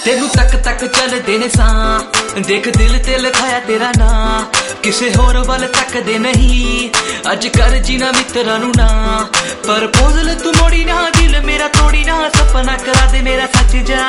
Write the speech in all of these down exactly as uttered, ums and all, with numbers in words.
तेनू तक तक चलदे ने सां देख दिल ते लिखाया तेरा नां किसे होर वल तकदे नहीं अज कर जीना मित्रा नू ना प्रपोजल तू मोड़ी ना दिल मेरा तोड़ी ना सपना करा दे मेरा सच जा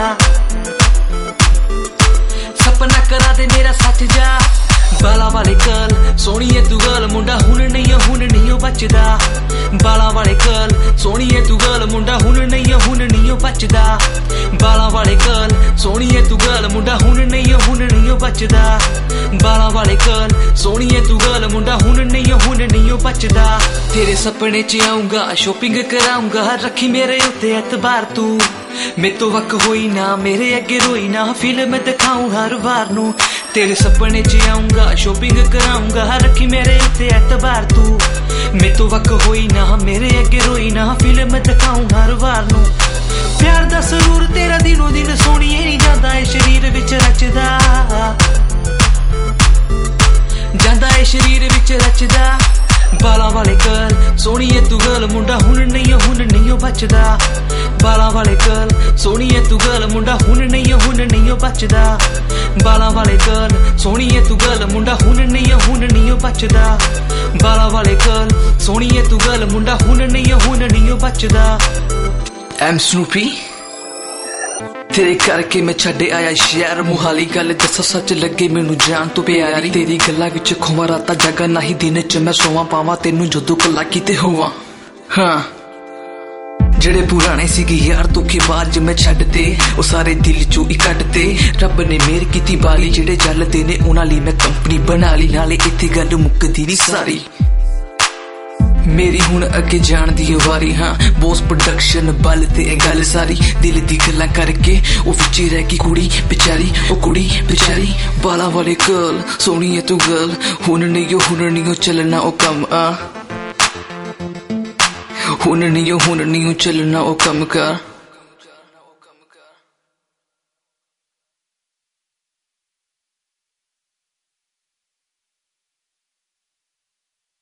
सपना करा दे मेरा सच जा बाला वाले कल सोहणीए तू गल मुंडा हुण नहीं हुण नहीं बचदा बाला वाले कल सोहणीए तू गल मुंडा हुण नहीं हुण नहीं बचदा बाला वाले कल सोहणीए तू गल मुंडा हुण नहीं हुण नहीं बचदा बाला वाले कल सोहणीए तू गल मुंडा हुण नहीं हुण नहीं बचदा तेरे सपने च आऊंगा शॉपिंग कराऊंगा रखी मेरे उत्ते एतबार तू मैं तो वक होई ना मेरे अगे रोई ना फिल्म दिखाऊं हर बार नू तेरे सपने च आऊंगा शॉपिंग कराऊंगा रखी मेरे उत्ते एतबार तू मैं तो वक होई ना मेरे अगे रोई ना फिल्म दिखाऊं हर बार नू प्यार दा सरूर तेरा दिनों दिन सोहणीए नहीं जांदा है शरीर विच रचदा जांदा है शरीर विच रचदा बाला वाले कल सोहणीए तू गल मुंडा हुण नहीं हुण नहीं बचदा बाला वाले कल सोहणीए तू गल मुंडा हुण नहीं हुण नहीं बचदा बाला वाले कल सोहणीए तू गल मुंडा हुण नहीं हुण नहीं बचदा बाला वाले कल सोहणीए तू गल मुंडा हुण नहीं हुण नहीं बचदा एम स्नूपी तेरे करके मैं छड्डे आया शहर मुहाली गल दसा सच लगे मैनू जान तो प्यारी तेरी गल्लां विच खोवां रातां जागा नहीं दिन च मैं सोवां पावां तेनू जदों कल्ला किते होवां हाँ जेड़े पुराने सीगे यार धोखेबाज मैं छड्डते ओ सारे दिल चों ही कड्डते रब ने मेहर कीती बाली जेड़े जलदे ने उन्हां लई मैं कंपनी बना ली नाले इत्थे गल मुक्कदी नहीं सारी मेरी हुण अगे जान दी वारी हाँ बोस प्रोडक्शन बल ते गल सारी दिल दी गल्लां करके ओ विच रह गई कुड़ी बेचारी ओ कुड़ी बेचारी बाला वाले कल सोहणीए तू गल हुण नहीं हुण नहीं चलना ओ कम आ हुण नहीं हुण नहीं चलना ओ कम कर